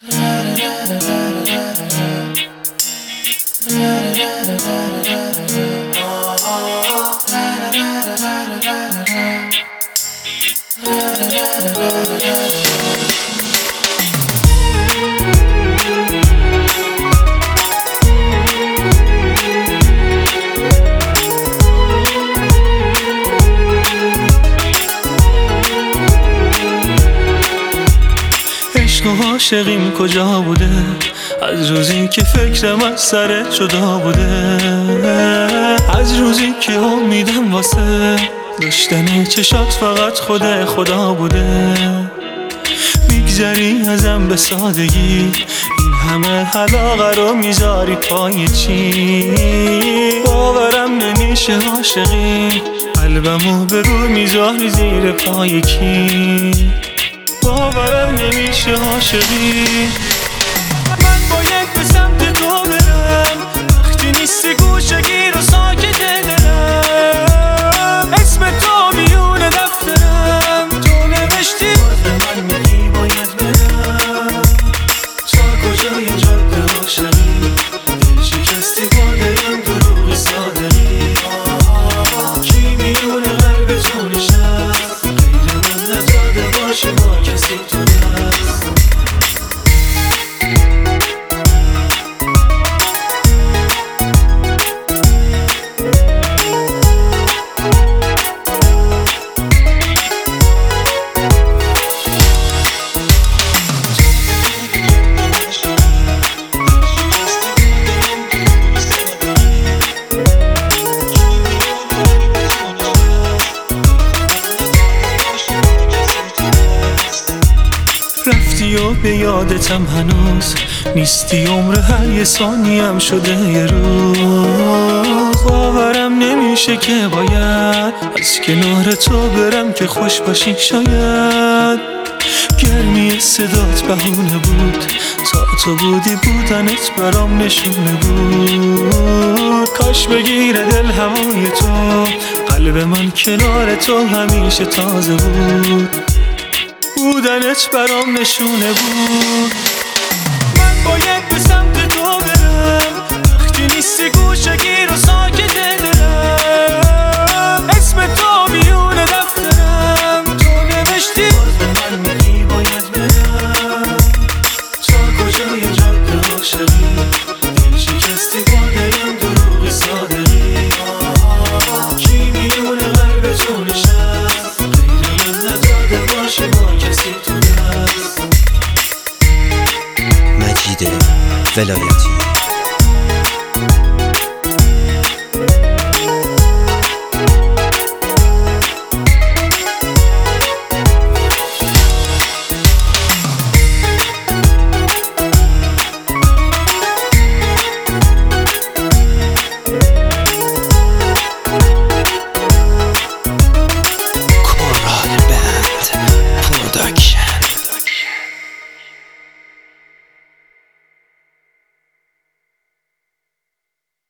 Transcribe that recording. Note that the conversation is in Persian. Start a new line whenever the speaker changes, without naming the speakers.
عشق و عاشقیم کجا بوده؟ از روزی که فکرم از سرت جدا بوده، از روزی که امیدم واسه داشتن چشات فقط خدا بوده. میگذری ازم به سادگی، این همه علاقه رو میذاری پای چی؟ باورم نمیشه عاشقی، قلبمو به رو میذاری زیر پای کی؟ باورم نمیشه عاشقی. من باید به سمت تو برم، وقتی نیستی گوشه گیر و ساکت دلم، اسم تو میون دفترم، تو نوشتی باز به من میگی باید برم. تا کجای جاده عاشقی، دل شکستی با دلم دروغ صادقی. کی میون قلب تو نشست، غیر من نداده باشه با کسی تو دست. رفتی و به یادتم هنوز نیستی، عمر هر یه ثانیم شده یه روز. باورم نمیشه که باید از کنار تو برم که خوش باشی شاید. گرمی صدات بهونه بود، تا تو بودی بودنت برام نشونه بود. کاش بگیره دل هوای تو، قلب من کنار تو همیشه تازه بود. بودنت برام نشونه بود. من باید به سمت تو برم، وقتی نیستی گوشه گیر و ساکت دلم، اسم تو میون دفترم، تو نوشتی باز به من میگی باید برم. تا کجای جاده عاشقی، دل شکستی با دلم دروغ صادقی. کی میون قلب تو نشست، غیر من نداده باشه با کسی تو دست.
مجید ولایتی.